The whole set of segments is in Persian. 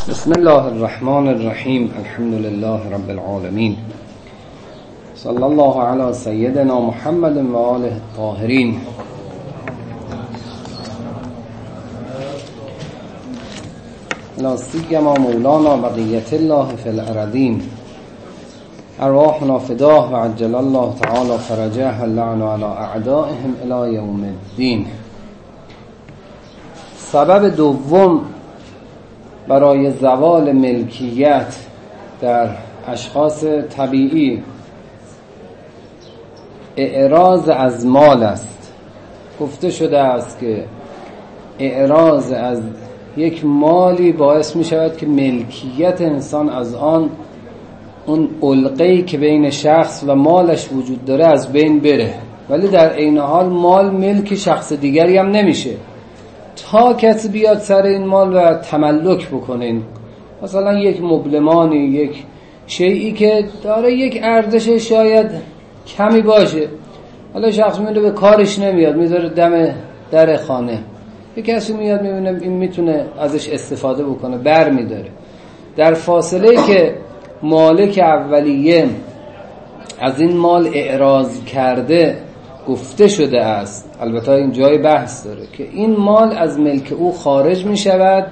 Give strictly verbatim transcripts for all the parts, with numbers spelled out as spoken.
بسم الله الرحمن الرحیم. الحمد لله رب العالمین. صلی الله علی سیدنا محمد و آله الطاهرین. لا سیما مولانا بقیت الله فی الارضین. ارواحنا فداه و عجل الله تعالی فرجه اللعن علی اعدائهم الی یوم الدین. سبب دوم برای زوال ملکیت در اشخاص طبیعی اعراض از مال است. گفته شده است که اعراض از یک مالی باعث می شود که ملکیت انسان از آن اون علقه‌ای که بین شخص و مالش وجود داره از بین بره، ولی در عین حال مال ملک شخص دیگری هم نمیشه تا کسی بیاد سر این مال و تملک بکنه. مثلا یک مبلمانی، یک شیئی که داره یک ارزش شاید کمی باشه، حالا شخص میره به کارش نمیاد، میذاره دم در خانه، یک کسی میاد میبینه این میتونه ازش استفاده بکنه، بر میداره. در فاصله که مالک اولیه از این مال اعراض کرده گفته شده است، البته این جای بحث داره، که این مال از ملک او خارج می شود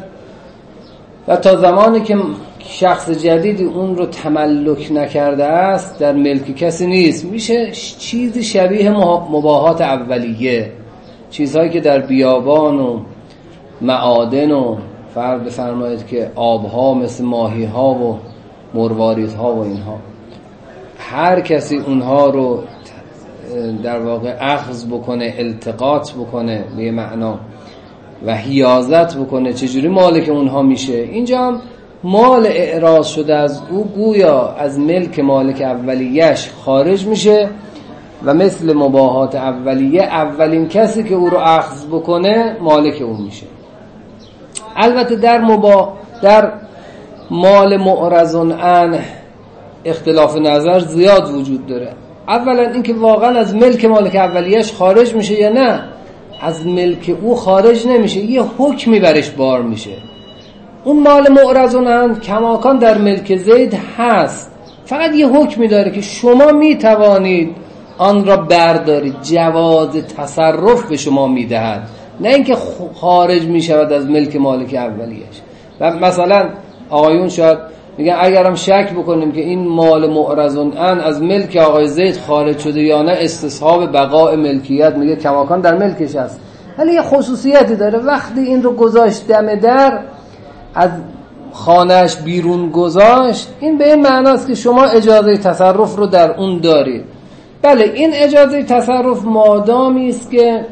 و تا زمانی که شخص جدیدی اون رو تملک نکرده است در ملک کسی نیست. میشه چیزی شبیه مباحات اولیه، چیزهایی که در بیابان و معادن و فرض بفرمایید که آبها مثل ماهی ها و مروارید ها و اینها، هر کسی اونها رو در واقع اخذ بکنه، التقاط بکنه به معنا و حیازت بکنه، چجوری مالک اونها میشه. اینجا هم مال اعراض شده از او گویا از ملک مالک اولیه‌اش خارج میشه و مثل مباحات اولیه اولین کسی که او رو اخذ بکنه مالک اون میشه. البته در مبا در مال معرض عنه اختلاف نظر زیاد وجود داره. اولا اینکه واقعا از ملک مالک اولیه‌اش خارج میشه یا نه، از ملک او خارج نمیشه، یه حکمی برش بار میشه. اون مال معرض عنه کماکان در ملک زید هست، فقط یه حکمی داره که شما میتوانید آن را بردارید، جواز تصرف به شما میدهد، نه اینکه خارج میشود از ملک مالک اولیه‌اش. و مثلا آقایون شاید میگن اگرم شک بکنیم که این مال معرض عنه از ملک آقای زید خارج شده یا نه، استصحاب بقاء ملکیت میگه کماکان در ملکش هست، ولی یه خصوصیتی داره. وقتی این رو گذاشت دم در، از خانهش بیرون گذاشت، این به این معناست که شما اجازه تصرف رو در اون دارید. بله، این اجازه تصرف مادامی است که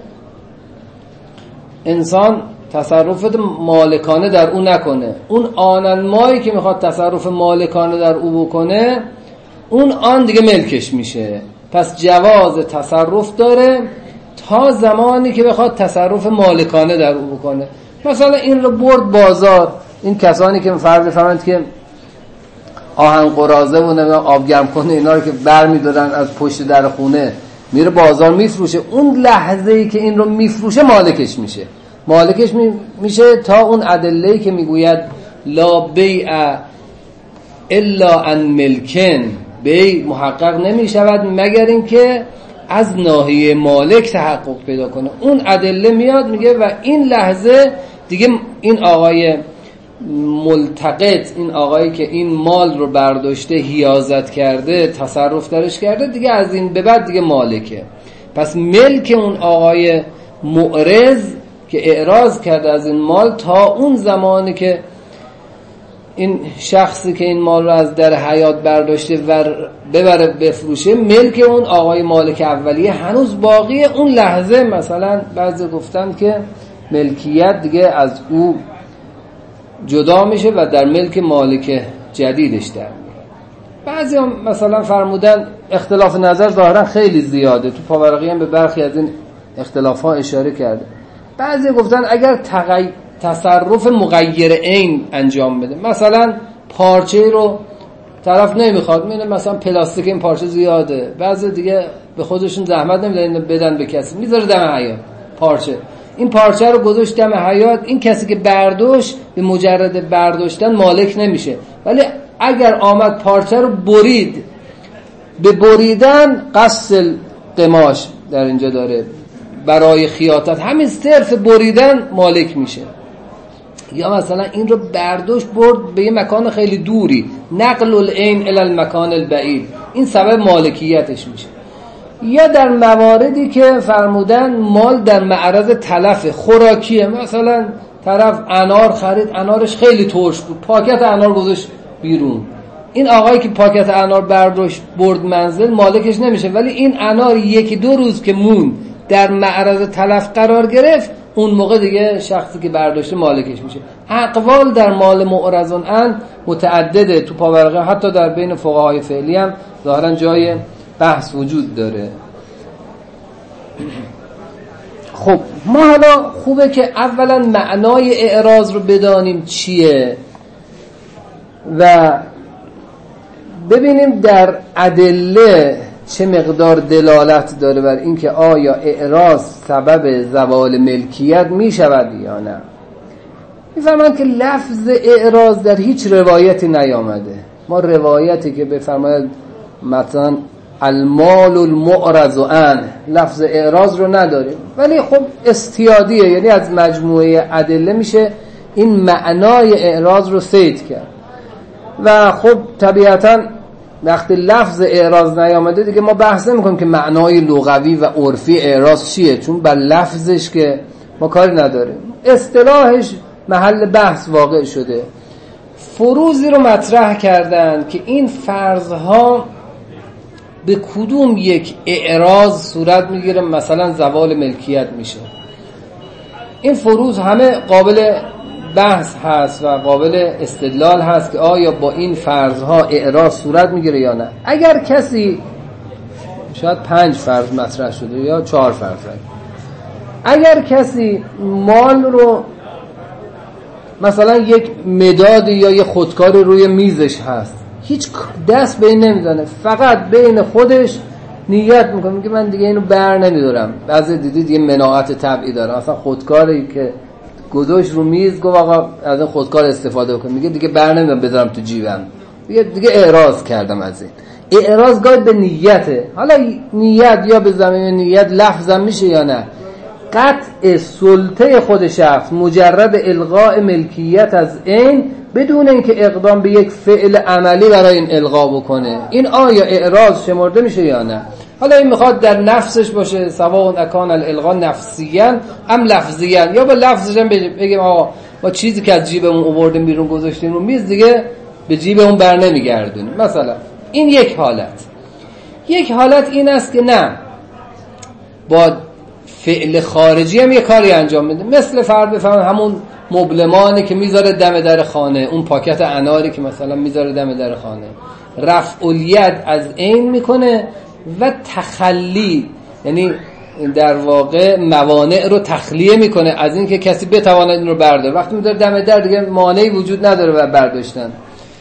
انسان تصرف مالکانه در او نکنه. اون آنن مایی که میخواد تصرف مالکانه در او بکنه، اون آن دیگه ملکش میشه. پس جواز تصرف داره تا زمانی که بخواد تصرف مالکانه در او بکنه. مثلا این رو برد بازار، این کسانی که فرض بفرمایید که آهن قرازه و نمیدونم آب گرم کنه اینا رو که برمی‌دارن از پشت در خونه، میره بازار میفروشه، اون لحظه‌ای که این رو میفروشه مالکش میشه. مالکش میشه تا اون ادله‌ای که میگوید لا بیع الا عن ملکن، بیع محقق نمیشود مگر اینکه از ناحیه مالک تحقق پیدا کنه. اون ادله میاد میگه و این لحظه دیگه این آقای ملتقط، این آقایی که این مال رو برداشته، حیازت کرده، تصرف درش کرده، دیگه از این به بعد دیگه مالکه. پس ملک اون آقای معرض که اعراض کرده از این مال تا اون زمانی که این شخصی که این مال رو از در حیات برداشته و ببره بفروشه، ملک اون آقای مالک اولیه هنوز باقیه. اون لحظه مثلا بعضی گفتن که ملکیت دیگه از او جدا میشه و در ملک مالک جدیدش در میاد. بعضی هم مثلا فرمودن، اختلاف نظر ظاهرا خیلی زیاده، تو پاورقی هم به برخی از این اختلاف ها اشاره کرده. بعضی گفتن اگر تغی... تصرف مغیر عین انجام بده، مثلا پارچه رو طرف نمیخواد، میگه مثلا پلاستیک این پارچه زیاده، بعضی دیگه به خودشون زحمت نمیدن بدن به کسی، میذاره دم حیاط پارچه، این پارچه رو گذاشت دم حیاط، این کسی که برداشت به مجرد برداشتن مالک نمیشه، ولی اگر آمد پارچه رو برید، به بریدن قصد قماش در اینجا داره برای خیاطت، همین صرف بریدن مالک میشه. یا مثلا این رو برداشت برد به یه مکان خیلی دوری، نقل العین الی المکان البعید، این سبب مالکیتش میشه. یا در مواردی که فرمودن مال در معرض تلف خوراکیه، مثلا طرف انار خرید، انارش خیلی ترش بود، پاکت انار گذاشت بیرون، این آقایی که پاکت انار برداشت برد منزل مالکش نمیشه، ولی این انار یکی دو روز که مون در معرض تلف قرار گرفت، اون موقع دیگه شخصی که برداشته مالکش میشه. اقوال در مال معرض عنه متعدده تو پاورقی، حتی در بین فقهای فعلی هم ظاهرا جای بحث وجود داره. خب ما حالا خوبه که اولا معنای اعراض رو بدانیم چیه و ببینیم در ادله چه مقدار دلالت داره بر اینکه آیا اعراض سبب زوال ملکیت می شود یا نه. میفرمایند که لفظ اعراض در هیچ روایتی نیامده. ما روایتی که بفرماید مثلا المال المعرض عنه لفظ اعراض رو نداریم، ولی خب استیادیه، یعنی از مجموعه ادله میشه این معنای اعراض رو صید کرد. و خب طبیعتاً وقتی لفظ اعراض نیامده دیگه ما بحث نمی‌کنیم که معنای لغوی و عرفی اعراض چیه، چون بر لفظش که ما کاری نداریم، اصطلاحش محل بحث واقع شده. فروضی رو مطرح کردن که این فرضها به کدوم یک اعراض صورت میگیره مثلا زوال ملکیت میشه. این فروض همه قابل بحث هست و قابل استدلال هست که آیا با این فرضها اعراض صورت میگیره یا نه. اگر کسی، شاید پنج فرض مطرح شده یا چهار فرض، اگر کسی مال رو مثلا یک مدادی یا یک خودکاری روی میزش هست، هیچ دست به این نمیزنه، فقط بین خودش نیت میکنه، میگه من دیگه اینو بر نمیدارم. بعضی دیدید یه مناعت طبعی داره، مثلا خودکاری که گذاشت رو میز گفت آقا از این خودکار استفاده بکن، میگه دیگه بر نمیدارم بذارم تو جیبم، دیگه دیگه اعراض کردم از این. اعراض گاهی به نیته. حالا نیت یا به زمین نیت لفظم میشه یا نه، قطع سلطه خود شخص مجرد الغاء ملکیت از این بدون اینکه اقدام به یک فعل عملی برای این الغا بکنه، این آیا اعراض شمرده میشه یا نه؟ حالا این میخواد در نفسش باشه، سواء اکان الالغا نفسیاً ام لفظیاً، یا به لفظش هم بگیم آقا ما چیزی که از جیبمون آوردیم بیرون گذاشتیم رو میز دیگه به جیبمون بر نمیگردونیم مثلا. این یک حالت. یک حالت این است که نه، با فعل خارجی هم یه کاری انجام میده، مثل فرض بفرمایید همون مبلمانی که میذاره دم در خانه، اون پاکت اناری که مثلا میذاره دم در خانه، رفع الید از عین میکنه و تخلی، یعنی در واقع موانع رو تخلیه میکنه از این که کسی بتواند این رو برداره. وقتی میذاره دم در دیگه مانعی وجود نداره و برداشتن.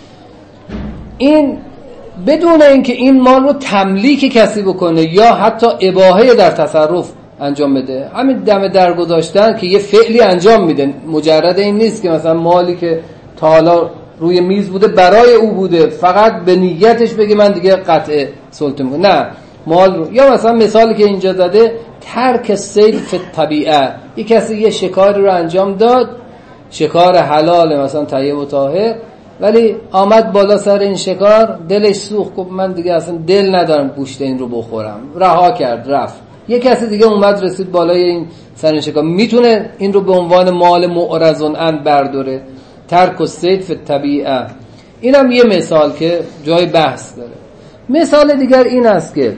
این بدون اینکه این مال رو تملیک کسی بکنه یا حتی اباحه در تصرف انجام بده، همین دم در گذاشتن که یه فعلی انجام میده، مجرد این نیست که مثلا مالی که تا حالا روی میز بوده برای او بوده فقط به نیتش بگه من دیگه قطع سلطه میکنم، نه، مال رو. یا مثلا مثالی که اینجا داده ترک صید فی الطبیعه، یک کسی یه شکاری رو انجام داد، شکار حلال مثلا طیب و طاهر، ولی آمد بالا سر این شکار دلش سوخت، گفت من دیگه اصلا دل ندارم گوشت این رو بخورم، رها کرد رفت. یک کسی دیگه اومد رسید بالای این سر این شکار، میتونه این رو به عنوان مال معرض عنه برداره. ترک الصید فی الطبیعه، اینم یه مثال که جای بحث داره. مثال دیگر این است که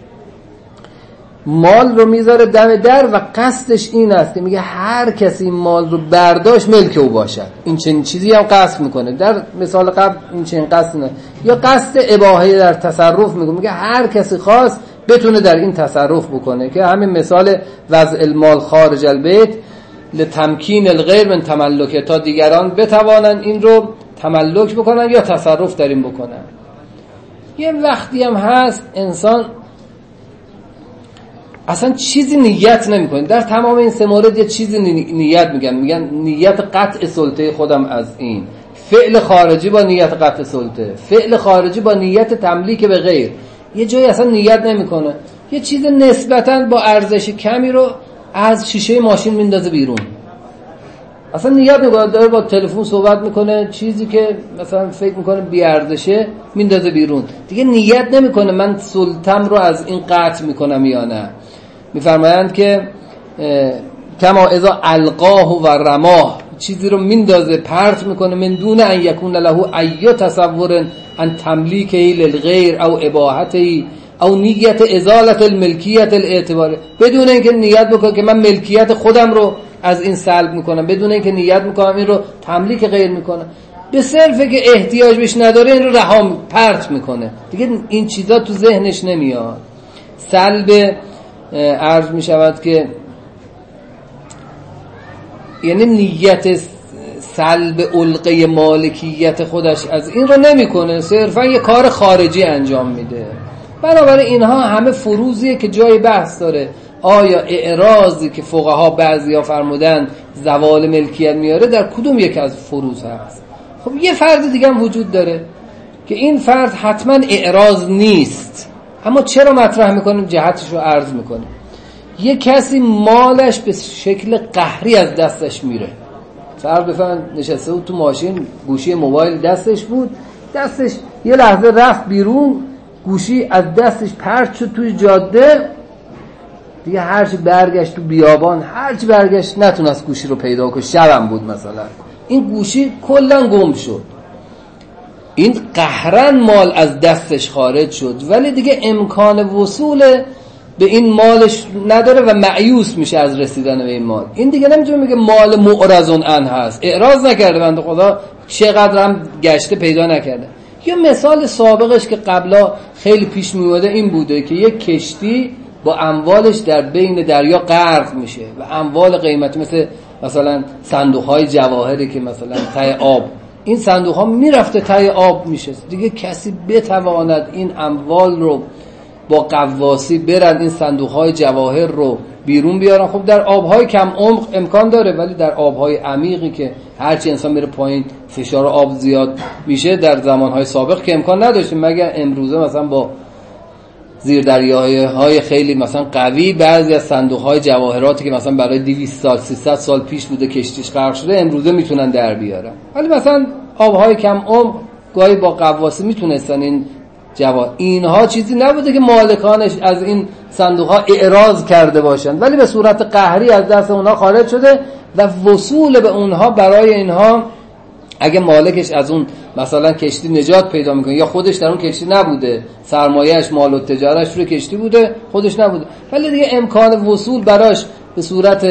مال رو میذاره دم در و قصدش این است که میگه هر کسی مال رو برداشت ملک او باشد. این چنین چیزی هم قصد میکنه. در مثال قبل این چنین قصد نه، یا قصد اباحه در تصرف میکنه، میگه هر کسی خواست بتونه در این تصرف بکنه، که همین مثال وضع المال خارج البیت لتمکین الغیر من تملک، تا دیگران بتوانن این رو تملک بکنن یا تصرف در این بکنن. یه وقتی هم هست انسان اصلا چیزی نیت نمیکنه. در تمام این سه مورد یه چیزی نی... نیت میگن میگن نیت قطع سلطه خودم از این، فعل خارجی با نیت قطع سلطه، فعل خارجی با نیت تملیک به غیر. یه جایی اصلا نیت نمیکنه، یه چیز نسبتاً با ارزش کمی رو از شیشه ماشین میندازه بیرون، اصلا نیت نمیکنه، داره با تلفن صحبت میکنه، چیزی که مثلا فکر میکنه بی ارزشه میندازه بیرون، دیگه نیت نمیکنه من سلطم رو از این قطع میکنم یا نه. میفرمایند که کما اذا القاه و رماه، چیزی رو میندازه پرت میکنه، من دون ان یکون له ای تصور ان تملیکه للغیر او اباحته او نیت ازالت الملکیت الاعتباری، بدون اینکه نیت بکنه که من ملکیت خودم رو از این سلب میکنم، بدون اینکه نیت میکنم این رو تملیک غیر میکنم، به صرفه که احتیاج بهش نداره این رو رها پرت میکنه، دیگه این چیزا تو ذهنش نمیاد. سلب عرض میشود که یعنی نیت سلب علقه مالکیت خودش از این رو نمیکنه، صرفا یه کار خارجی انجام میده. بنابراین اینها همه فروزیه که جای بحث داره. آیا اعراضی که فقها بعضیا فرمودن زوال ملکیت میاره در کدوم یک از فروز هست؟ خب یه فرض دیگه هم وجود داره که این فرض حتما اعراض نیست، اما چرا مطرح میکنیم؟ جهتش رو عرض میکنیم. یه کسی مالش به شکل قهری از دستش میره، فرض بفرمایید نشسته بود تو ماشین، گوشی موبایل دستش بود، دستش یه لحظه رفت بیرون، گوشی از دستش پرت شد توی جاده، دیگه هرچی برگشت تو بیابان، هرچی برگشت نتونست گوشی رو پیدا کنه، شبم بود مثلا، این گوشی کلا گم شد. این قهرن مال از دستش خارج شد، ولی دیگه امکان وصول به این مالش نداره و مایوس میشه از رسیدن به این مال. این دیگه نمیتونه میگه مال معرضون عنه هست، اعراض نکرده، بنده خدا چقدر هم گشته پیدا نکرده. یه مثال سابقش که قبلا خیلی پیش میومده این بوده که یک کشتی با اموالش در بین دریا غرق میشه و اموال قیمتی مثل مثلا صندوق‌های جواهری که مثلا ته آب، این صندوق‌ها میرفته ته آب میشه، دیگه کسی بتواند این اموال رو با قواسی برن این صندوق‌های جواهر رو بیرون بیارن. خب در آب‌های کم عمق امکان داره، ولی در آب‌های عمیقی که هرچی انسان میره پایین فشار آب زیاد میشه، در زمان‌های سابق که امکان نداشتیم، مگر امروزه مثلا با زیر دریاهای خیلی مثلا قوی بعضی از صندوق‌های جواهراتی که مثلا برای دویست سال سیصد سال پیش بوده کشتیش غرق شده امروزه میتونن در بیارن، ولی مثلا آب‌های کم عمق گاهی با قواسی میتونستن این جواهر، اینها چیزی نبوده که مالکانش از این صندوق‌ها اعراض کرده باشند، ولی به صورت قهری از دست اونها خارج شده و وصول به اونها برای اینها، اگه مالکش از اون مثلا کشتی نجات پیدا میکنه یا خودش در اون کشتی نبوده، سرمایه‌اش مال و تجارتش روی کشتی بوده، خودش نبوده، ولی دیگه امکان وصول براش به صورت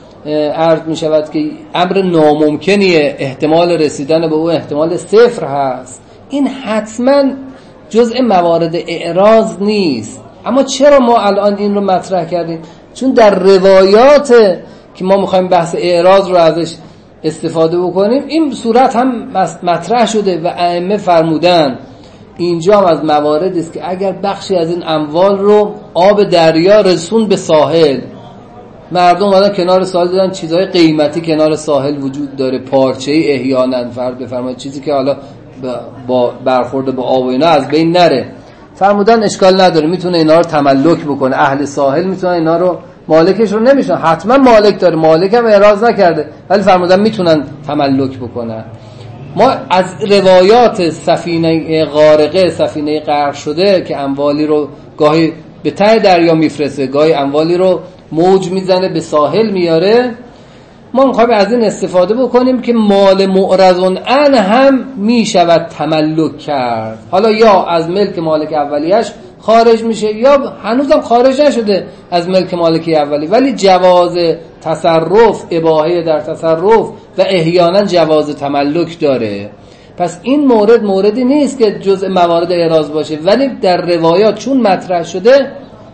عرض میشود که امر ناممکنیه، احتمال رسیدن به او احتمال صفر هست، این حتما جزء موارد اعراض نیست. اما چرا ما الان این رو مطرح کردیم؟ چون در روایات که ما میخوایم بحث اعراض رو ازش استفاده بکنیم این صورت هم مطرح شده و ائمه فرمودن اینجا هم از مواردی است که اگر بخشی از این اموال رو آب دریا رسون به ساحل، مردم اومدن کنار ساحل دیدن چیزهای قیمتی کنار ساحل وجود داره، پارچه‌ای احیانا فرض بفرمایید چیزی که حالا با برخورد با آب و اینا از بین نره، فرمودن اشکال نداره میتونه اینا رو تملک بکنه، اهل ساحل میتونه اینا رو، مالکش رو نمیشن، حتما مالک داره، مالک هم اعراض نکرده، ولی فرمودن میتونن تملک بکنن. ما از روایات سفینه غارقه، سفینه غرق شده که اموالی رو گاهی به ته دریا میفرسته، گاهی اموالی رو موج میزنه به ساحل میاره، ما میخوایم از این استفاده بکنیم که مال معرضون عنه هم میشود تملک کرد، حالا یا از ملک مالک اولیش خارج میشه یا هنوزم خارج نشده از ملک مالکی اولی، ولی جواز تصرف، اباحه در تصرف و احیانا جواز تملک داره. پس این مورد موردی نیست که جزء موارد اعراض باشه، ولی در روایات چون مطرح شده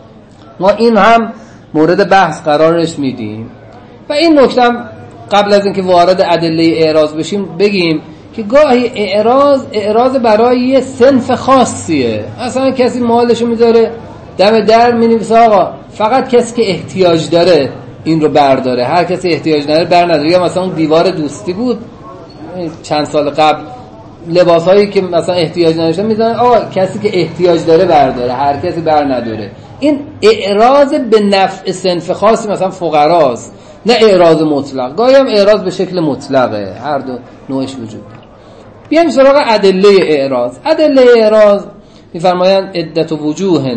ما این هم مورد بحث قرارش میدیم. و این نکته قبل از اینکه وارد ادله اعراض بشیم بگیم که گاهی اعراض اعراض برای یه صنف خاصیه، اصلا کسی مالشو میذاره دم در می‌نویسه آقا فقط کسی که احتیاج داره این رو برداره، هر کسی احتیاج نداره بر نداره. یا مثلا اون دیوار دوستی بود چند سال قبل، لباسایی که مثلا احتیاج نداشتن میذارن آقا کسی که احتیاج داره برداره، هر کسی بر نداره. این اعراض به نفع صنف خاصی مثلا فقراست، نه اعراض مطلق. گاهی هم اعراض به شکل مطلقه، هر دو نوعش وجود داره. بیایم سراغ ادله اعراض. ادله اعراض میفرمایند عدت وجوه.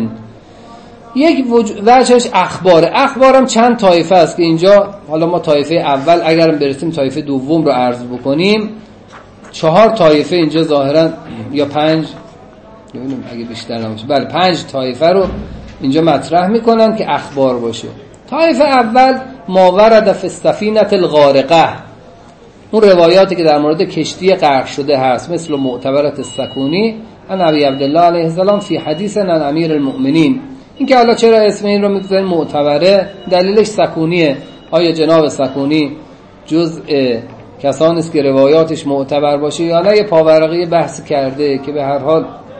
یک وجهش اخباره. اخبارم چند طایفه است که اینجا حالا ما طایفه اول اگرم برسیم طایفه دوم رو عرض بکنیم. چهار طایفه اینجا ظاهرا یا پنج، نمیدونم اگه بیشتر نباشه، بله پنج طایفه رو اینجا مطرح میکنن که اخبار باشه. طایفه اول ما ورد فی السفینة الغارقه، اون روایاتی که در مورد کشتی غرق شده هست، مثل معتبرت السکونی عن ابی عبدالله علیه السلام فی حدیث عن امیر المؤمنین. این که حالا چرا اسم این رو میگذارن معتبره، دلیلش سکونیه. آیا جناب سکونی جزء کسانی است که روایاتش معتبر باشه یا نه؟ یه پاورقی بحث کرده که به هر حال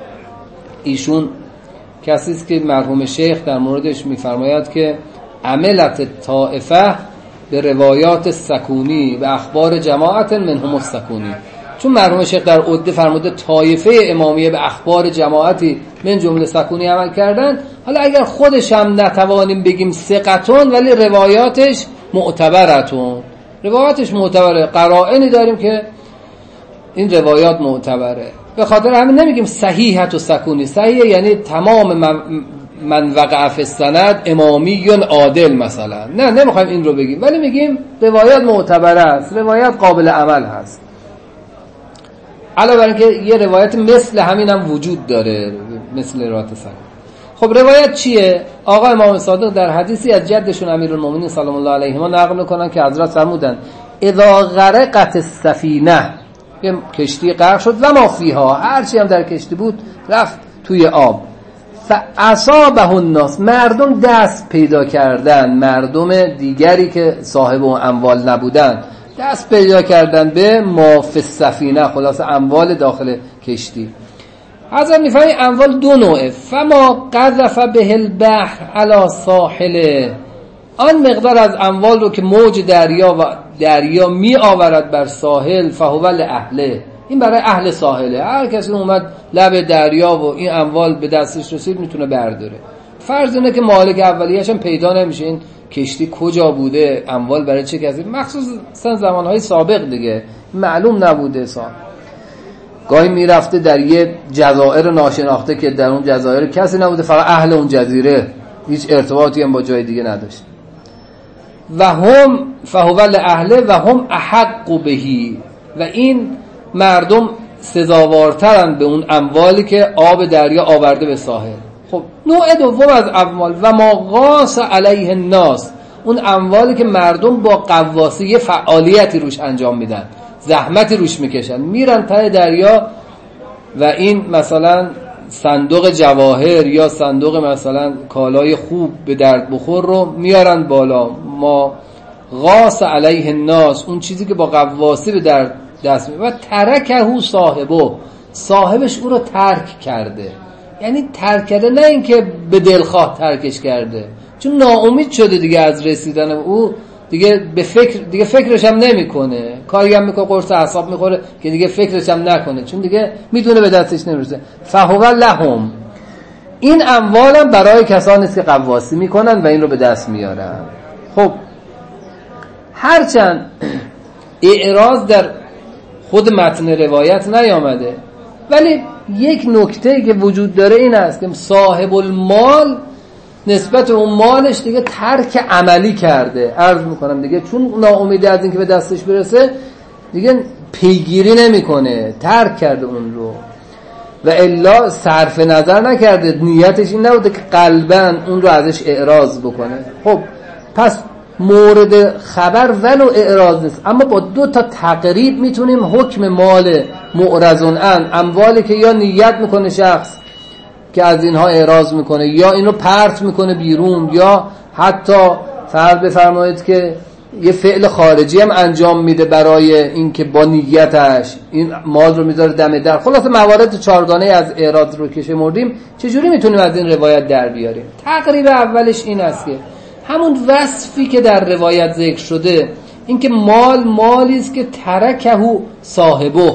ایشون کسی است که مرحوم شیخ در موردش میفرماید که عملت طائفه به روایات سکونی و اخبار جماعت منهم السکونی. چون مرحوم شیخ در عده فرموده طایفه امامیه به اخبار جماعتی من جمله سکونی عمل کردن، حالا اگر خودش هم نتوانیم بگیم ثقتون ولی روایاتش معتبرتون، روایاتش معتبره، قرائنی داریم که این روایات معتبره. به خاطر همین نمیگیم صحیحت و سکونی. صحیح یعنی تمام من, من وقع فی السند امامی عادل مثلا، نه نمیخوایم این رو بگیم، ولی میگیم روایات معتبره است، روایات قابل عمل هست. علاوه بر اینکه یه روایت مثل همین هم وجود داره، مثل روایت سکون. خب روایت چیه؟ آقا امام صادق در حدیثی از جدشون امیرالمومنین سلام الله علیه ما نقل میکنن که حضرت فرمودن اذا غرقت السفینه، یه کشتی غرق شد و ما فیها، هرچی هم در کشتی بود رفت توی آب، فاصابه الناس، مردم دست پیدا کردن، مردم دیگری که صاحب اون اموال نبودن دست پیدا کردن به ما فی السفینه، خلاص اموال داخل کشتی. حضرت میفرمایند اموال دو نوعه، فما قذف به البحر علی ساحله، آن مقدار از اموال رو که موج دریا و دریا می آورد بر ساحل، فهو لأهله، این برای اهل ساحله، هر کسی اومد لب دریا و این اموال به دستش رسید میتونه برداره. فرض اینه که مالک اولیه‌اش هم پیدا نمیشه، این کشتی کجا بوده، اموال برای چه کسی، مخصوصا زمانهای سابق دیگه معلوم نبوده. صاحب گاهی میرفته در یه جزایر ناشناخته که در اون جزایر کسی نبوده، فقط اهل اون جزیره، هیچ ارتباطی هم با جای دیگه نداشت. و هم فهو لأهله و هم احق بهی، و این مردم سزاوارترند به اون اموالی که آب دریا آورده به ساحل. خب نوع دوم از اموال و ما غاص علیه الناس، اون اموالی که مردم با قواسی یه فعالیتی روش انجام میدن، زحمتی روش میکشن، میرن ته دریا و این مثلا صندوق جواهر یا صندوق مثلا کالای خوب به درد بخور رو میارن بالا. ما غاص علیه الناس، اون چیزی که با قواسی به درد دست میاره. و ترکهو صاحبو، صاحبش او رو ترک کرده، یعنی ترک کرده، نه اینکه به دلخواه ترکش کرده، چون ناامید شده دیگه از رسیدن او، دیگه به فکر دیگه فکرش هم نمیکنه، کاری هم میکنه قرص اعصاب میخوره که دیگه فکرش هم نکنه، چون دیگه میدونه به دستش نمیرسه. فهو لهم، این اموال هم برای کسانی است که قواسی میکنن و این رو به دست میارن. خب هرچند اعراض در خود متن روایت نیامده، ولی یک نکته که وجود داره این است که صاحب المال نسبت اون مالش دیگه ترک عملی کرده. عرض میکنم دیگه چون ناامیده از این که به دستش برسه دیگه پیگیری نمیکنه، ترک کرده اون رو، و الا صرف نظر نکرده، نیتش این نبوده که قلباً اون رو ازش اعراض بکنه. خب پس مورد خبر ولو اعراض نیست، اما با دو تا تقریب میتونیم حکم مال معرضون عن، اموالی که یا نیت میکنه شخص که از اینها اعراض میکنه یا اینو پرت میکنه بیرون، یا حتی فرض بفرمایید که یه فعل خارجی هم انجام میده برای اینکه با نیتش این مال رو میذاره دم در. خلاصه موارد چارگانه از اعراض رو که شمردیم، چجوری میتونیم از این روایت در بیاریم؟ تقریب اولش این است که همون وصفی که در روایت ذکر شده، اینکه مال مالی است که ترکهو صاحبه،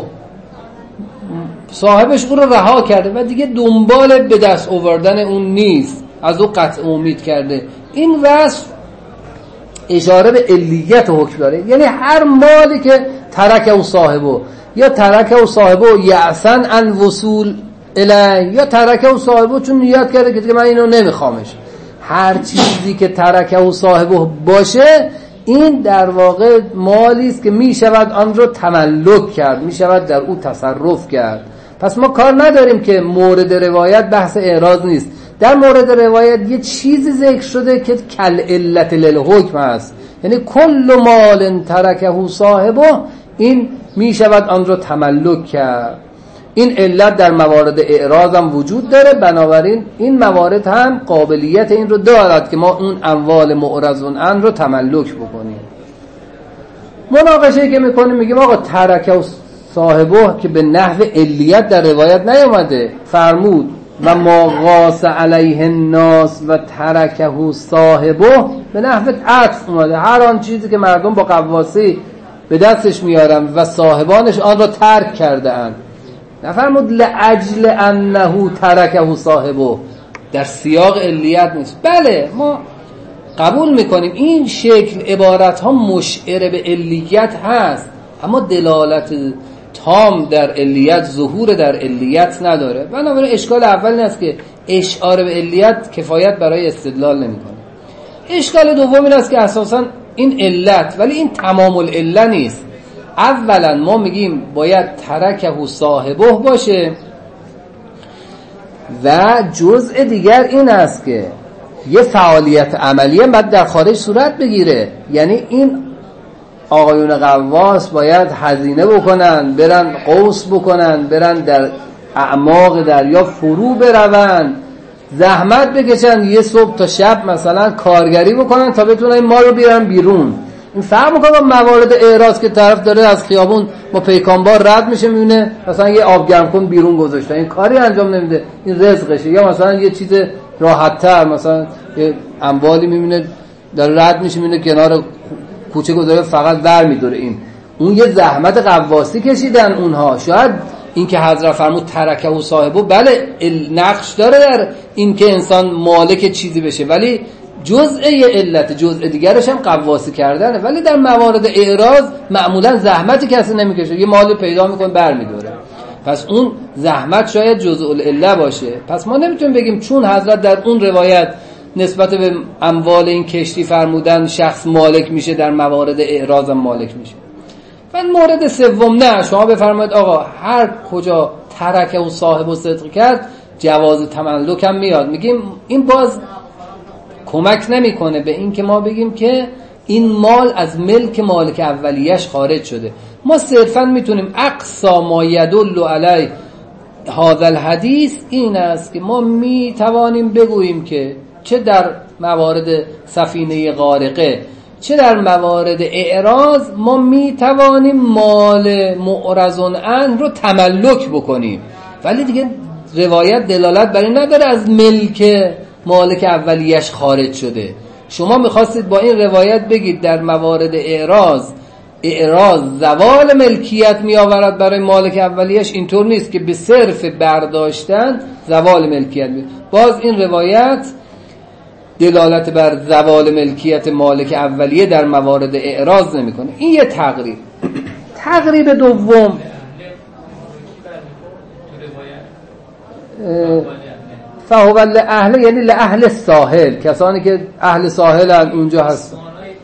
صاحبش او رو رها کرده و دیگه دنبال به دست آوردن اون نیست، از او قطع امید کرده. این وصف اشاره به علیت حکم داره، یعنی هر مالی که ترکه او صاحبه یا ترکه او صاحبه یعسن عن وصول الیه یا ترکه او صاحبه چون نیت کرده که من اینو نمیخوامش، هر چیزی که ترکه او صاحبه باشه این در واقع مالی است که می شود آن رو تملک کرد، می شود در او تصرف کرد. پس ما کار نداریم که مورد روایت بحث اعراض نیست، در مورد روایت یه چیزی ذکر شده که کل علت للحکم است، یعنی کل مال ترکه صاحبه این می شود آن رو تملک کرد. این علت در موارد اعراض هم وجود داره، بنابراین این موارد هم قابلیت این رو دارد که ما اون اموال معرضون عنه رو تملک بکنیم. مناقشه که میکنیم میگیم آقا ترکه صاحبه که به نحو علیت در روایت نیامده، فرمود و ما غاص علیه الناس و ترکه صاحبه به نحو عطف اومده، هر آن چیزی که مردم با قواسی به دستش میارن و صاحبانش آن را ترک کرده اند. نفرمود لعجل انه ترکه صاحبه، در سیاق علیت نیست. بله ما قبول میکنیم این شکل عبارت ها مشعر به علیت هست، اما دلالت تام در علیت، ظهور در علیت نداره. بنابراین اشکال اول این است که اشعار به علیت کفایت برای استدلال نمیکنه. اشکال دوم این است که اساسا این علت، ولی این تمام العله نیست. اولا ما میگیم باید ترکه صاحبه باشه و جزء دیگر این است که یه فعالیت عملی هم باید در خارج صورت بگیره، یعنی این آقایون غواص باید هزینه بکنن، برن غوص بکنن، برن در اعماق دریا فرو بروند، زحمت بکشن، یه صبح تا شب مثلا کارگری بکنن تا بتونن این ما رو بیارن بیرون. این فهم میکنم موارد اعراض که طرف داره از خیابون با پیکانبار رد میشه میبینه مثلا یه آب گرم کن بیرون گذاشته، این کاری انجام نمیده، این رزقشه. یا مثلا یه چیز راحت تر، مثلا یه اموالی میبینه داره رد میشه میبینه کنار کوچه گذاره فقط در میداره، این اون یه زحمت قواسی کشیدن اونها. شاید این که حضرت فرمود ترکه و صاحبه بله نقش داره در این که انسان مالک چیزی بشه، ولی جزء یه علت، جزء دیگرش هم قواسی کردنه. ولی در موارد اعراض معمولا زحمتی کسی نمیکشه، یه مالی پیدا میکنه برمیداره، پس اون زحمت شاید جزء العله باشه. پس ما نمیتونیم بگیم چون حضرت در اون روایت نسبت به اموال این کشتی فرمودن شخص مالک میشه، در موارد اعراض هم مالک میشه. و مورد سوم نه، شما بفرمایید آقا هر کجا ترکه و صاحب و صدق کرد جواز تملک هم میاد. میگیم این باز کمک نمیکنه به این که ما بگیم که این مال از ملک مالک اولیش خارج شده. ما صرفا میتونیم اقصا ما یدل علی هذا الحدیث این است که ما میتوانیم بگوییم که چه در موارد سفینه غارقه چه در موارد اعراض ما میتوانیم مال معرضون عنه رو تملک بکنیم، ولی دیگه روایت دلالت بر این نداره از ملک مالک اولیش خارج شده. شما میخواستید با این روایت بگید در موارد اعراض اعراض زوال ملکیت میآورد برای مالک اولیش، اینطور نیست که به صرف برداشتن زوال ملکیت می. باز این روایت دلالت بر زوال ملکیت مالک اولیه در موارد اعراض نمیکنه. این یه تقریب. تقریب دوم فهو لأهل، یعنی لأهل ساحل، کسانی که اهل ساحل اونجا هستن.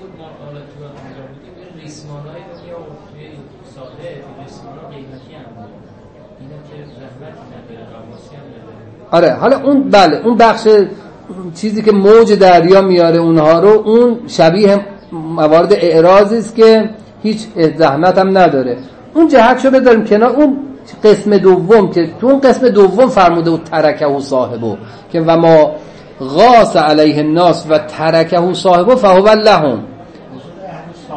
آره حالا اون بله اون بخش چیزی که موج دریا میاره اونها رو، اون شبیه موارد اعراضی است که هیچ زحمت هم نداره. اون جهتشو بذاریم کنار. اون قسم دوم که تو اون قسم دوم فرموده و ترکه و صاحبه که و ما غاص علیه الناس و ترکه و صاحبه فهو لهم.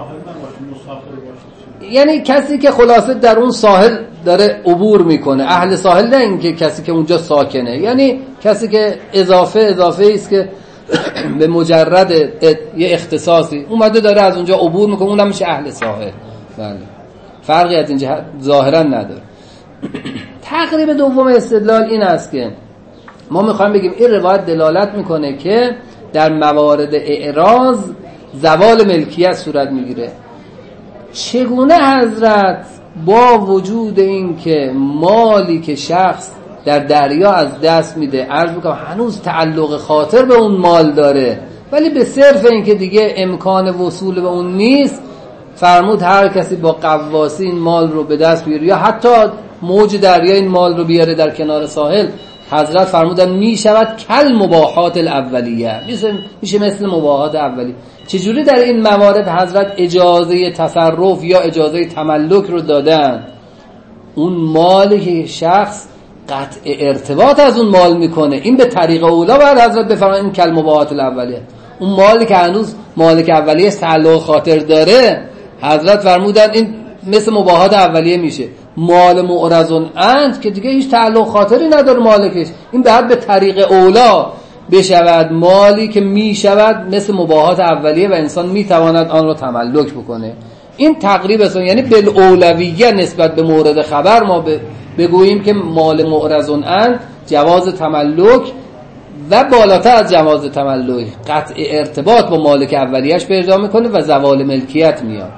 یعنی کسی که خلاصه در اون ساحل داره عبور میکنه، اهل ساحل، نه اینکه کسی که اونجا ساکنه، یعنی کسی که اضافه اضافه است که به مجرد یه اختصاصی اومده داره از اونجا عبور میکنه، اونم میشه اهل ساحل. بله، فرقی از این جهت ظاهرا نداره. تقریب دوم استدلال این است که ما میخوایم بگیم این روایت دلالت میکنه که در موارد اعراض زوال ملکیت صورت میگیره. چگونه حضرت با وجود این که مالی که شخص در دریا از دست میده، عرض میکنم هنوز تعلق خاطر به اون مال داره، ولی به صرف این که دیگه امکان وصول به اون نیست، فرمود هر کسی با قواسی این مال رو به دست بیاره یا حتی موج دریا این مال رو بیاره در کنار ساحل، حضرت فرمودن میشود کل مباحات الاولیه، میشه میشه مثل مباحات اولیه. چجوری در این موارد حضرت اجازه تصرف یا اجازه تملک رو دادن؟ اون مالی که شخص قطع ارتباط از اون مال میکنه، این به طریق اولا باید حضرت بفرمایند این کل مباحات الاولیه. اون مالی که هنوز مالک اولیه تعلق خاطر داره، حضرت فرمودن این مثل مباحات اولیه میشه. مال معرضون اند که دیگه هیچ تعلق خاطری نداره مالکش، این بعد به طریق اولا بشود مالی که میشود مثل مباحات اولیه و انسان میتواند آن رو تملک بکنه. این تقریب است، یعنی بالاولویه نسبت به مورد خبر ما بگوییم که مال معرضون اند جواز تملک و بالاتر از جواز تملک قطع ارتباط با مالک اولیه‌اش پیدا میکنه و زوال ملکیت میاد.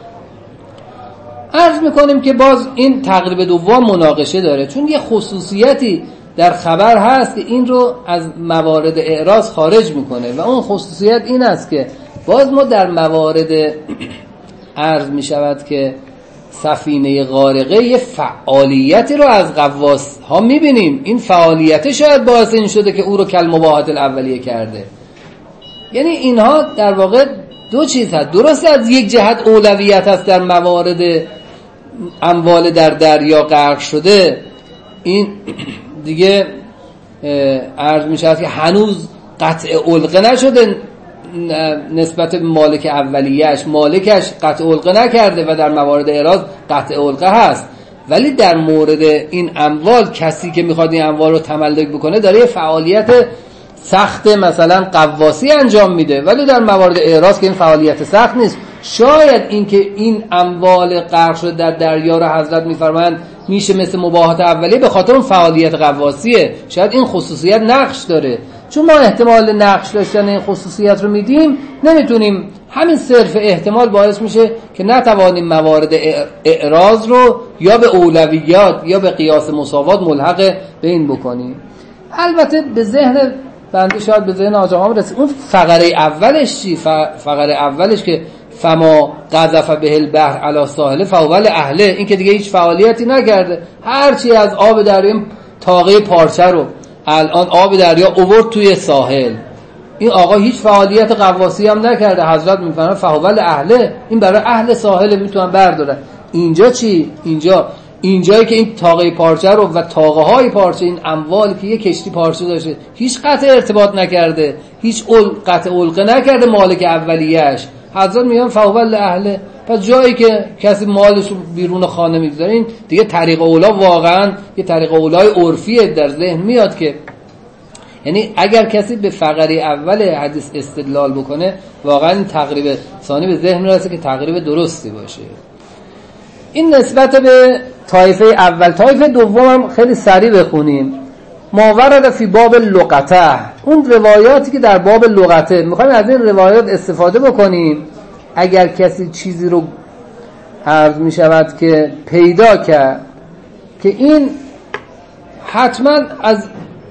عرض میکنیم که باز این تقریب دوم مناقشه داره، چون یه خصوصیتی در خبر هست که این رو از موارد اعراض خارج میکنه و اون خصوصیت این است که باز ما در موارد عرض میشود که سفینه غارقه یه فعالیتی رو از غواص ها میبینیم، این فعالیت شاید باعث این شده که او رو کل مباحات الاولیه کرده. یعنی اینها در واقع دو چیز هست، درست از یک جهت اولویت هست در موارد اموال در دریا غرق شده، این دیگه عرض می شود که هنوز قطع علقه نشده نسبت به مالک اولیه‌اش، مالکش قطع علقه نکرده و در موارد اعراض قطع علقه هست، ولی در مورد این اموال کسی که میخواد این اموال رو تملک بکنه داره یه فعالیت سخت مثلا قواسی انجام میده، ولی در موارد اعراض که این فعالیت سخت نیست. شاید این که این اموال غرق شده در دریا رو حضرت میفرمایند میشه مثل مباحات اولیه به خاطر اون فعالیت قواسیه، شاید این خصوصیت نقش داره. چون ما احتمال نقش داشتن این خصوصیت رو میدیم، نمیتونیم همین صرف احتمال باعث میشه که نتوانیم موارد اعراض رو یا به اولویات یا به قیاس مساوات ملحق به این بکنیم. البته به ذهن بنده شاید به ذهن آقا هم رسید اون فقره اولش چی؟ فقره اولش که فما قذف به البحر علی ساحل فاول اهله، این که دیگه هیچ فعالیتی نکرده، هرچی از آب دریا تاقه پارچه رو الان آب دریا آورد توی ساحل، این آقا هیچ فعالیت قواسی هم نکرده، حضرت میفرمایند فاول اهله، این برای اهل ساحل میتونن بردارن. اینجا چی؟ اینجا اینجایی که این تاقه پارچه رو و تاقه های پارچه، این اموالی که یه کشتی پارچه داشته هیچ قطع ارتباط نکرده، هیچ قطع علقه نکرده مالک اولیه‌اش، حضرت میگن فاول اهله. پس جایی که کسی مالش رو بیرون خانه میگذاره، این دیگه طریق اولا واقعا یه طریق اولای عرفیه در ذهن میاد که یعنی اگر کسی به فقره اول حدیث استدلال بکنه واقعا تقریب ثانی به ذهن میرسه که تقریب درستی باشه. این نسبت به طایفه اول. طایفه دوم هم خیلی سریع بخونیم. ما ورد فی باب لغته، اون روایاتی که در باب لغته، میخوایم از این روایات استفاده بکنیم اگر کسی چیزی رو عرض میشود که پیدا کرد که این حتما از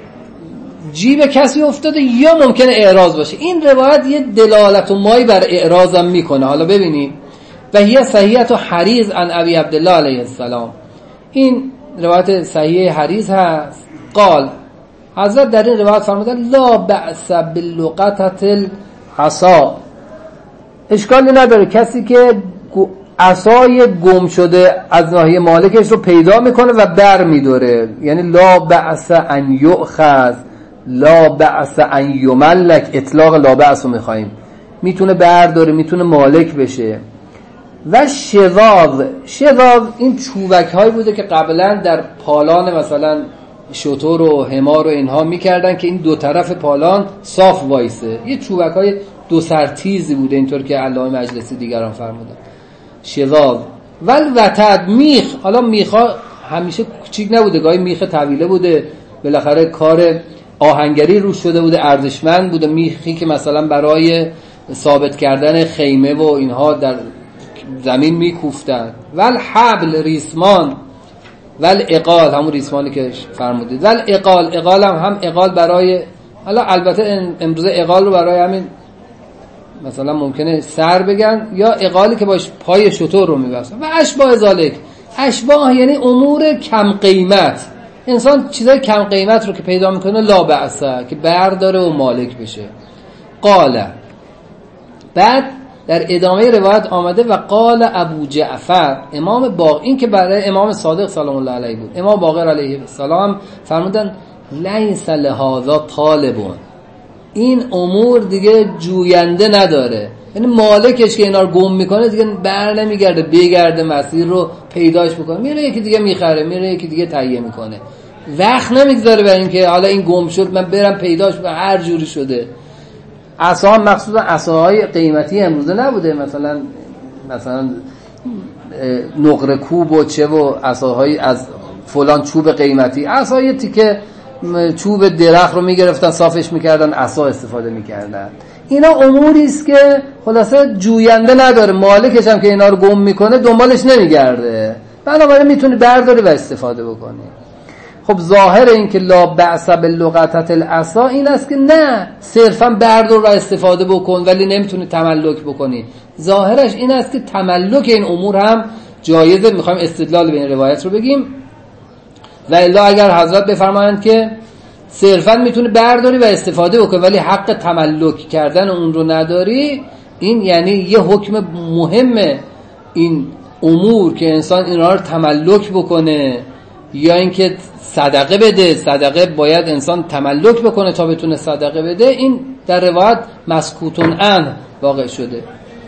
جیب کسی افتاده یا ممکنه اعراض باشه، این روایت یه دلالت و مایی بر اعراض هم میکنه. حالا ببینیم و هی صحیحت و حریز عن ابی عبدالله علیه السلام، این روایت صحیح حریز هست. قال حضرت در این روایت فرمودن لا بأس باللقطة العصا، اشکالی نداره کسی که عصای گم شده از ناحیه مالکش رو پیدا میکنه و بر میداره، یعنی لا بأس ان یؤخذ لا بأس ان یملک، اطلاق لا بأس رو میخواییم، میتونه برداره میتونه مالک بشه. و شذاذ. شذاذ این چوبک هایی بوده که قبلا در پالان مثلا شتر و حمار و اینها میکردن که این دو طرف پالان صاف وایسه، یه چوبک های دو سرتیزی بوده، اینطور که علامه مجلسی دیگران فرمودن. شذاذ والوتد، میخ. حالا میخا همیشه کوچیک نبوده، گاهی میخ طویله بوده، بالاخره کار آهنگری روش شده بوده، ارزشمند بوده. میخی که مثلا برای ثابت کردن خیمه و اینها در زمین میکوفتن. والحبل، ریسمان. والاقال، همون ریسمانی که فرمودید. والاقال، اقال هم هم اقال برای، حالا البته امروزه اقال رو برای همین مثلا ممکنه سر بگن، یا اقالی که باش پای شتر رو میبستن. و اشباه ذالک، اشباه یعنی امور کم قیمت. انسان چیزای کم قیمت رو که پیدا میکنه لا بأسه، که برداره و مالک بشه. قال، بعد در ادامه روایت آمده و قال ابو جعفر، امام باقر، این که برای امام صادق سلام الله علیه بود، امام باقر علیه السلام فرمودن لیس لهذا طالبون، این امور دیگه جوینده نداره، یعنی مالکش که اینا رو گم میکنه دیگه بر نمیگرده بگرده مسیر رو پیداش بکنه، میره یکی دیگه میخره، میره یکی دیگه تهیه میکنه، وقت نمیگذاره برای اینکه حالا این گم شد من برم پیداش بکنم، هر جوری شده. عصا هم مخصوصا عصاهای قیمتی امروزه نبوده، مثلا مثلا نقره کوب و چه و عصاهای از فلان چوب قیمتی، عصای تیکه چوب درخت رو میگرفتن صافش میکردن عصا استفاده میکردن. اینا اموری است که خلاصه جوینده نداره، مالکش هم که اینا رو گم میکنه دنبالش نمیگرده، بنابراین میتونی برداری و استفاده بکنی. خب ظاهر این که لا بأس باللقطة العصا این است که نه صرفا بردار و استفاده بکن ولی نمیتونی تملک بکنی. ظاهرش این است که تملک این امور هم جایزه. میخوایم استدلال به این روایت رو بگیم. و الا اگر حضرت بفرمایند که صرفا میتونی برداری و استفاده بکنی ولی حق تملک کردن اون رو نداری، این یعنی یه حکم مهمه این امور که انسان اینا رو تملک بکنه، یا اینکه صدقه بده. صدقه باید انسان تملک بکنه تا بتونه صدقه بده. این در روایت مسکوتون عنه واقع شده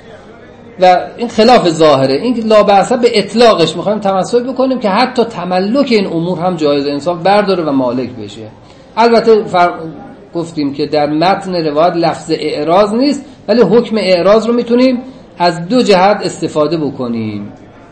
و این خلاف ظاهره. این لا بأس به اطلاقش میخوایم تمسک بکنیم که حتی تملک این امور هم جایز، انسان برداره و مالک بشه. البته فر... گفتیم که در متن روایت لفظ اعراض نیست، ولی حکم اعراض رو میتونیم از دو جهت استفاده بکنیم.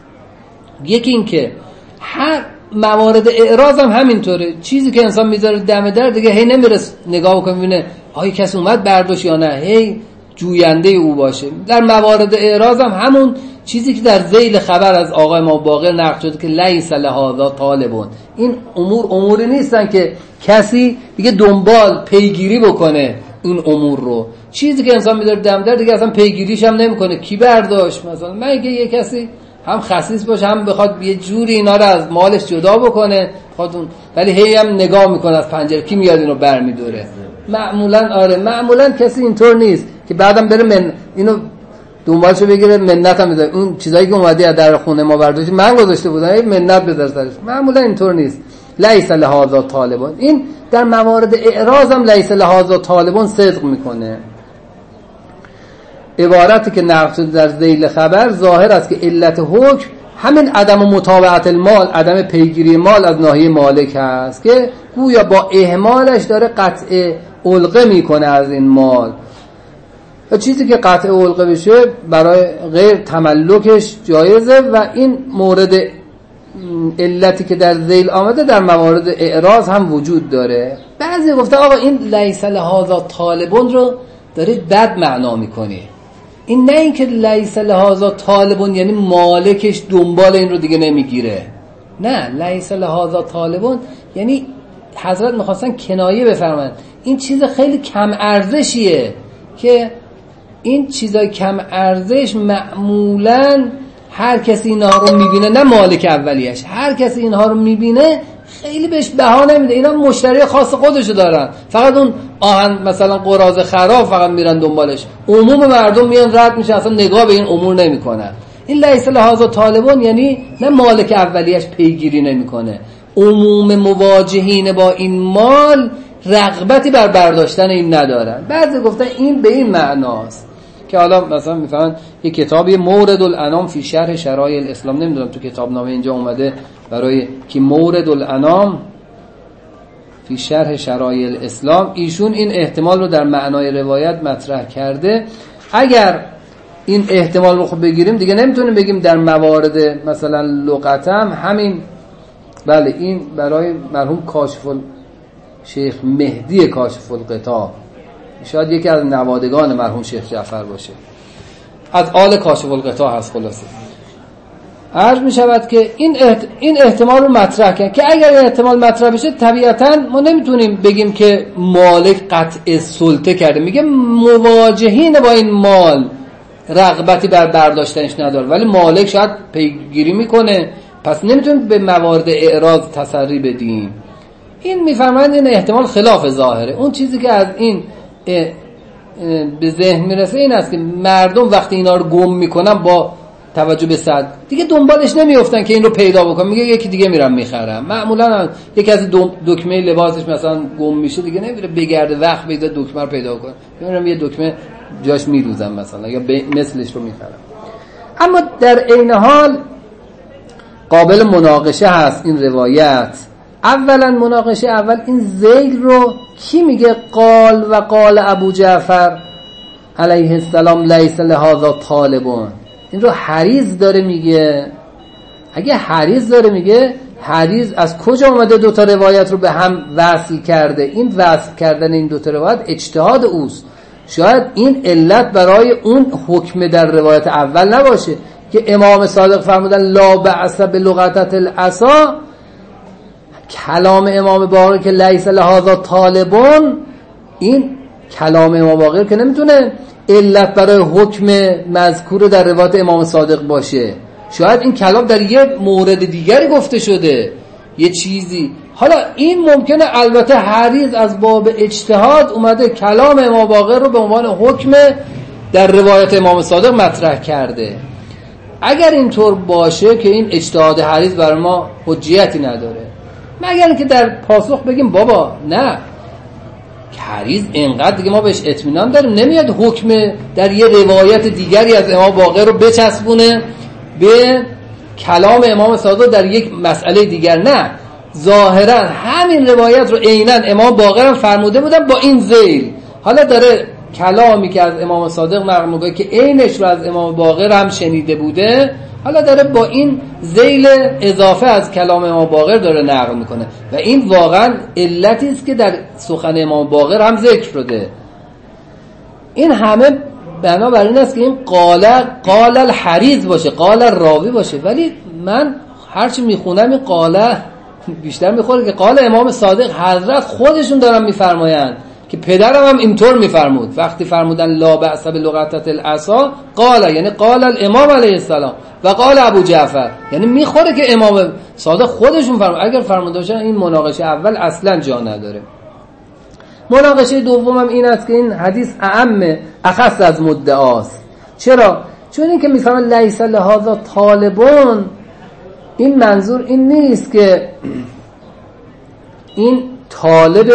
یکی این که هر موارد اعراض هم همینطوره، چیزی که انسان میذاره دم در دیگه هی نمیرس نگاه بکنه ببینه آیا کسی اومد برداشت یا نه، هی جوینده او باشه. در موارد اعراض هم همون چیزی که در ذیل خبر از آقای ما باقر نقل شده که لیس لهذا طالبون، این امور اموری نیستن که کسی دیگه دنبال پیگیری بکنه این امور رو. چیزی که انسان میذاره دم در دیگه اصلا پیگیریش هم نمیکنه کی برداشت. مثلا مگه یه کسی هم خصیص باشه هم بخواد یه جوری اینا رو از مالش جدا بکنه خودون، ولی هی هم نگاه میکنه از پنجره کی میاد اینو برمیداره. معمولا آره معمولا کسی اینطور نیست که بعدم بره من اینو دنبالشو بگیره منت هم بذاره. اون چیزایی که اومدی از در خونه ما برداشتی من گذاشته بودم منت بذار سرش، معمولا اینطور نیست. لیس لهذا طالبون، این در موارد اعراض هم لیس لهذا طالبون صدق میکنه. عبارتی که نقل شده در ذیل خبر ظاهر است که علت حکم همین عدم متابعت المال، عدم پیگیری مال از ناحیه مالک هست که گویا با اهمالش داره قطع علقه میکنه از این مال. و چیزی که قطع علقه بشه برای غیر تملکش جایزه و این مورد علتی که در ذیل آمده در موارد اعراض هم وجود داره. بعضی گفته آقا این لیس لهذا طالبون رو دارید بد معنا میکنی. این نه این که لیس لهذا طالبون یعنی مالکش دنبال این رو دیگه نمیگیره، نه، لیس لهذا طالبون یعنی حضرت میخواستن کنایه بفرمایند این چیز خیلی کم ارزشیه که این چیزای کم ارزش معمولاً هر کسی اینها رو میبینه، نه مالک اولیش، هر کسی اینها رو میبینه خیلی بهش بها نمیده. اینا مشتری خاص خودشو دارن، فقط اون آهن مثلا قراض خراب فقط میرن دنبالش، عموم مردم میان رد میشن اصلا نگاه به این امور نمیکنن. این لیس لهذا طالبون یعنی نه مالک اولیش پیگیری نمیکنه، عموم مواجهین با این مال رغبتی بر برداشتن این ندارن. بعضی گفتن این به این معناست که حالا مثلا میفهمن یه کتابی مورد الانام فی شرح شرایع الاسلام، نمیدونم تو کتاب نامه اینجا اومده برای که مورد الانام فی شرح شرایع الاسلام، ایشون این احتمال رو در معنای روایت مطرح کرده. اگر این احتمال رو خب بگیریم دیگه نمیتونیم بگیم در موارد مثلا لغتم همین. بله این برای مرحوم کاشف شیخ مهدی کاشف الغطا، شاید یکی از نوادگان مرحوم شیخ جعفر باشه، از آل کاشف الغطا هست. خلاصه عرض می شود که این احت... این احتمال رو مطرح کرد که اگر این احتمال مطرح بشه طبیعتا ما نمیتونیم بگیم که مالک قطع سلطه کرده، میگه مواجهین با این مال رغبتی بر برداشتنش نداره، ولی مالک شاید پیگیری میکنه، پس نمیتونیم به موارد اعراض تسری بدیم. این میفرمایند این احتمال خلاف ظاهره. اون چیزی که از این اه اه به ذهن میرسه این است که مردم وقتی اینا رو گم میکنن با توجه به صد دیگه دنبالش نمیافتن که این رو پیدا بکنن، میگه یکی دیگه میرم میخرم. معمولا یکی از دکمه لباسش مثلا گم میشه دیگه نمیره بگرده وقت بگذاره دکمه رو پیدا کنه، میرم یه دکمه جاش میدوزم مثلا یا مثلش رو میخرم. اما در عین حال قابل مناقشه هست این روایت. اولا مناقشه اول این ذیل رو کی میگه قال و قال ابو جعفر علیه السلام لیس لهذا طالبون، این رو حریز داره میگه. اگه حریز داره میگه، حریز از کجا اومده دوتا روایت رو به هم وصل کرده؟ این وصل کردن این دوتا روایت اجتهاد اوست. شاید این علت برای اون حکم در روایت اول نباشه که امام صادق فرمودن لا بأس بلغتت العصا، کلام امام باقر که لیس لهذا طالبون، این کلام امام باقر که نمیتونه علت برای حکم مذکور در روایت امام صادق باشه. شاید این کلام در یه مورد دیگری گفته شده یه چیزی. حالا این ممکنه البته حریز از باب اجتهاد اومده کلام امام باقر رو به عنوان حکم در روایت امام صادق مطرح کرده. اگر اینطور باشه که این اجتهاد حریز برای ما حجیتی نداره، مگر اینکه در پاسخ بگیم بابا نه حریز اینقدر دیگه ما بهش اطمینان داریم نمیاد حکم در یه روایت دیگری از امام باقر رو بچسبونه به کلام امام صادق در یک مسئله دیگر. نه، ظاهرا همین روایت رو عیناً امام باقر هم فرموده بودن با این ذیل. حالا داره کلامی که از امام صادق نقل میکنه که عینش رو از امام باقر هم شنیده بوده، حالا داره با این ذیل اضافه از کلام امام باقر داره نقل میکنه و این واقعا علتی است که در سخن امام باقر هم ذکر شده. این همه بنابراین است که این قال قال الحریز باشه، قال الراوی باشه، ولی من هرچی میخونم این قال بیشتر میخوره که قال امام صادق حضرت خودشون دارن میفرمایند که پدرم هم اینطور میفرمود وقتی فرمودن لا بأس بلغتت العصا، قال یعنی قال الامام علیه السلام و قال ابو جعفر، یعنی میخوره که امام صادق خودشون فرمود. اگر فرموده باشن این مناقشه اول اصلا جا نداره. مناقشه دومم این است که این حدیث اعم اخص از مدعاست. چرا؟ چون این که میفهمن لیس لهذا طالبون، این منظور این نیست که این طالب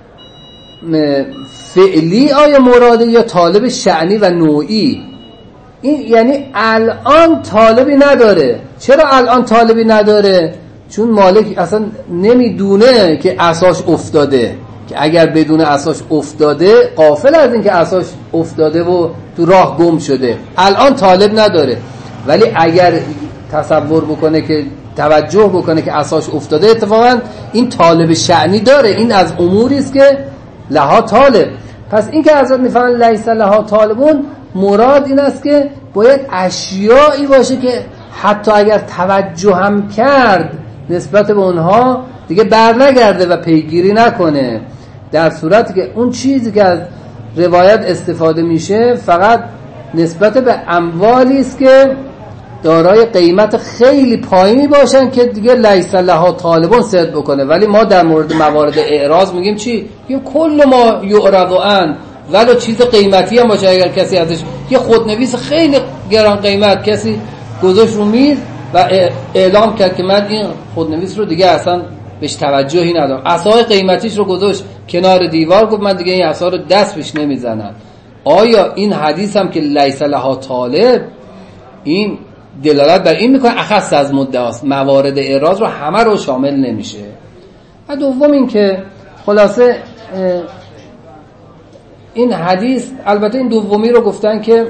فعلی آیا مراده یا طالب شأنی و نوعی. این یعنی الان طالبی نداره. چرا الان طالبی نداره؟ چون مالک اصلا نمیدونه که عصاش افتاده، که اگر بدون عصاش افتاده غافل از این که عصاش افتاده و تو راه گم شده، الان طالب نداره. ولی اگر تصور بکنه که توجه بکنه که عصاش افتاده، اتفاقا این طالب شأنی داره. این از اموری است که لها طالب. پس این که حضرت میفرمایند لیس لها طالبون، مراد این است که باید اشیایی باشه که حتی اگر توجه هم کرد نسبت به اونها دیگه بر نگرده و پیگیری نکنه، در صورتی که اون چیزی که از روایت استفاده میشه فقط نسبت به اموالی است که دارای قیمت خیلی پایینی باشن که دیگه لیس لها طالبون صد بکنه. ولی ما در مورد موارد اعراض میگیم چی؟ میگیم کل ما یعرض عن، ولو چیز قیمتی هم باشه، اگر کسی ازش یه خودنویس خیلی گران قیمت کسی گذاشت رو میز و اعلام کرد که من این خودنویس رو دیگه اصلا بهش توجهی ندارم، عصای قیمتیش رو گذاشت کنار دیوار، گفت من دیگه این عصا رو دست بهش نمیزنم، آیا این حدیث هم که لیس لها طالب این دلالت بر این میکنه اخص از مدعاست، موارد اعراض رو همه رو شامل نمیشه. و دوم این که خلاصه این حدیث، البته این دومی رو گفتن که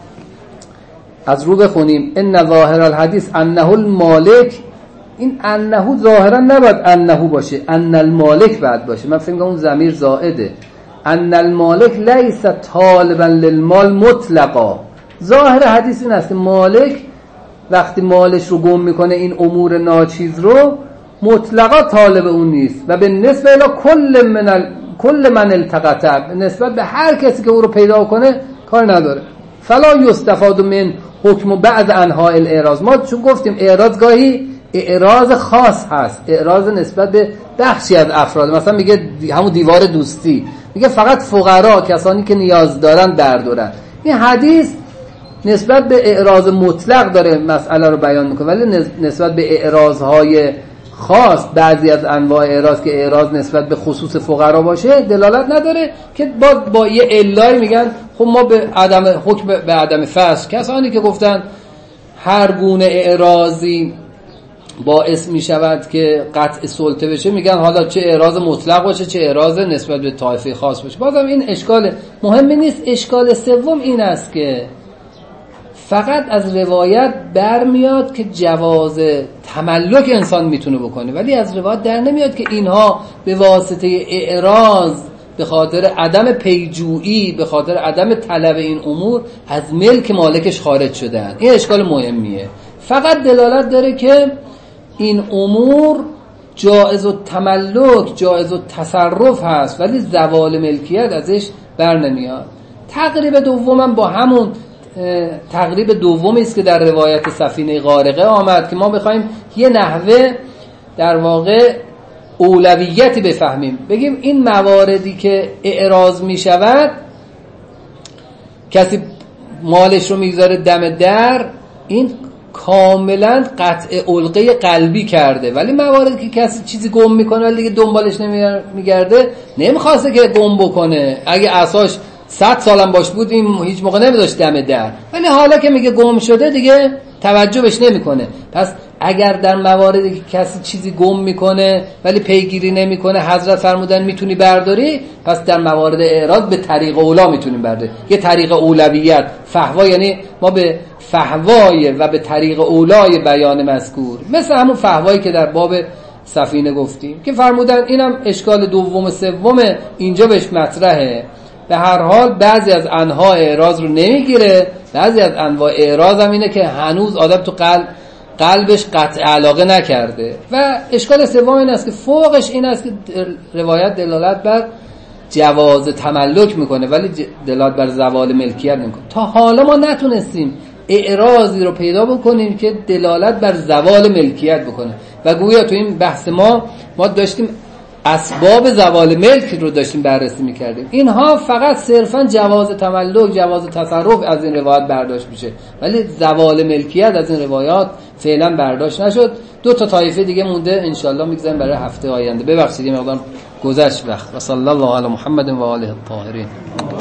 از رو بخونیم ان ظاهر الحدیث انه المالک، این انه ظاهرا نباید انه باشه، ان المالک بعد باشه. من فکر می‌کنم اون ضمیر زائده. ان المالک لیس طالبا للمال مطلقا. ظاهر حدیث این است که مالک وقتی مالش رو گم میکنه این امور ناچیز رو مطلقا طالب اون نیست و به نسبت الی کل من ال... کل من التقطه، نسبت به هر کسی که او رو پیدا کنه کار نداره. فلا یستفاد من حکم بعض انواع الاعراض. ما چون گفتیم اعراض گاهی اعراض خاص هست، اعراض نسبت به بخشی از افراد، مثلا میگه همون دیوار دوستی، میگه فقط فقرا، کسانی که نیاز دارن بردارن. این حدیث نسبت به اعراض مطلق داره مسئله رو بیان میکنه، ولی نسبت به اعراضهای خاص، بعضی از انواع اعراض که اعراض نسبت به خصوص فقرا باشه دلالت نداره، که با با یه علای میگن خب ما به عدم حکم به عدم فسخ. کسانی که گفتن هر گونه اعراضی باعث میشود که قطع سلطه بشه، میگن حالا چه اعراض مطلق باشه چه اعراض نسبت به طایفه خاص باشه. بازم این اشکال مهمی نیست. اشکال سوم این است که فقط از روایت برمیاد که جواز تملک انسان میتونه بکنه، ولی از روایت در نمیاد که اینها به واسطه اعراض، به خاطر عدم پیجویی، به خاطر عدم طلب این امور از ملک مالکش خارج شدن. این اشکال مهمیه. فقط دلالت داره که این امور جائز التملک، جائز التصرف هست، ولی زوال ملکیت ازش بر نمیاد. تقریب دومم با همون تقریب دومی است که در روایت سفینه غارقه آمد که ما بخوایم یه نحوه در واقع اولویتی بفهمیم، بگیم این مواردی که اعراض می شود، کسی مالش رو میگذاره دم در، این کاملا قطع علقه قلبی کرده، ولی مواردی که کسی چیزی گم میکنه ولی دیگه دنبالش نمیگرده، نمیخواسته که گم بکنه، اگه عصاش صد سالم باش بود این هیچ موقع نمیذاشت دم در، ولی حالا که میگه گم شده دیگه توجه بهش نمیکنه. پس اگر در مواردی که کسی چیزی گم میکنه ولی پیگیری نمیکنه حضرت فرمودن میتونی برداری، پس در موارد اعراض به طریق اولا میتونیم برداری. یه طریق اولویت، فحوا، یعنی ما به فحوای و به طریق اولای بیان مذکور، مثل همون فحوایی که در باب سفینه گفتیم که فرمودن اینم اشکال دوم سوم اینجا بهش مطرحه. به هر حال بعضی از انواع اعراض رو نمیگیره، بعضی از انواع اعراض هم اینه که هنوز آدم تو قلب قلبش قطع علاقه نکرده. و اشکال سوم این است که فوقش این است که روایت دلالت بر جواز تملک میکنه ولی دلالت بر زوال ملکیت نمیکنه. تا حالا ما نتونستیم اعراضی رو پیدا بکنیم که دلالت بر زوال ملکیت بکنه و گویا تو این بحث ما ما داشتیم اسباب زوال ملک رو داشتیم بررسی میکردیم. اینها فقط صرفا جواز تملک، جواز تصرف از این روایات برداشت میشه، ولی زوال ملکیت از این روایات فعلا برداشت نشد. دو تا طایفه دیگه مونده، انشالله میگذاریم برای هفته آینده. ببخشید یه مقدار گذشت وقت. و صلی الله علی محمد و آله الطاهرین.